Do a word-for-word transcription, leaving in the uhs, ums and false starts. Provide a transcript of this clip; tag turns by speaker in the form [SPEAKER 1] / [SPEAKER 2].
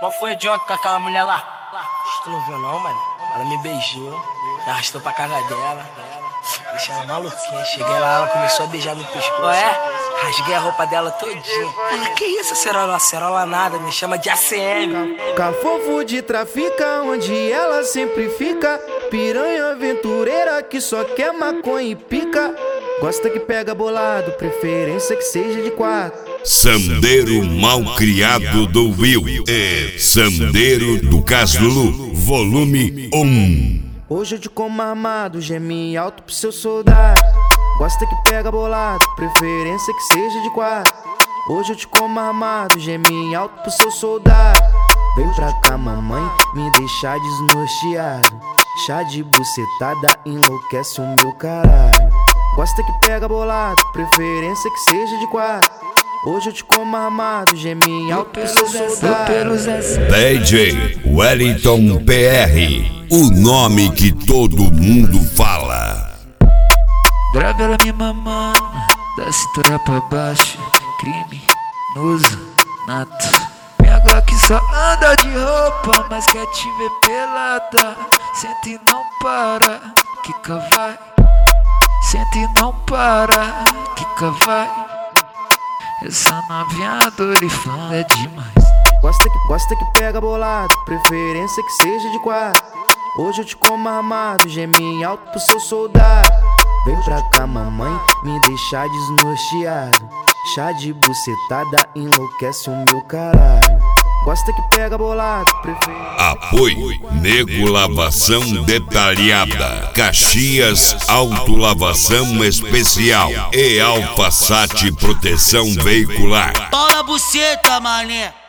[SPEAKER 1] Qual foi de ontem com aquela mulher lá? Tu não viu não, mano? Ela me beijou, me arrastou pra casa dela. Deixei ela maluquinha. Cheguei lá, ela começou a beijar no pescoço. É? Rasguei a roupa dela todinha. Ela, que isso, acerola? Acerola nada, me chama de A C M.
[SPEAKER 2] Cafofo de trafica, onde ela sempre fica. Piranha aventureira que só quer maconha e pica. Gosta que pega bolado, preferência que seja de quatro.
[SPEAKER 3] Sandeiro Malcriado do Will. É Sandeiro do Caslulu, volume um.
[SPEAKER 2] Hoje eu te como armado, geme alto pro seu soldado. Gosta que pega bolado, preferência que seja de quatro. Hoje eu te como armado, geme alto pro seu soldado. Vem pra cá, mamãe, me deixar desnorteado. Chá de bucetada enlouquece o meu caralho. Gosta que pega bolado, preferência que seja de quatro. Hoje eu te como armado, geme alto pro seu soldado.
[SPEAKER 3] D J Wellington P R, o nome que todo mundo fala.
[SPEAKER 4] Brava ela me mamando, da cintura pra baixo, criminoso, nato. Minha Glock só anda de roupa, mas quer te ver pelada. Senta e não para, quica vai. Senta e não para, quica vai. Essa novinha dorifã é demais.
[SPEAKER 2] Gosta que, gosta que pega bolado, preferência que seja de quatro. Hoje eu te como armado, geme alto pro seu soldado. Vem pra cá, mamãe, me deixar desnorteado. Chá de bucetada enlouquece o meu caralho. Gosta que pega bolado, preferência.
[SPEAKER 3] Apoio Nego Lavação Detalhada, Caxias Autolavação Especial e Alpasat Proteção Veicular.
[SPEAKER 1] Pau na buceta, mané.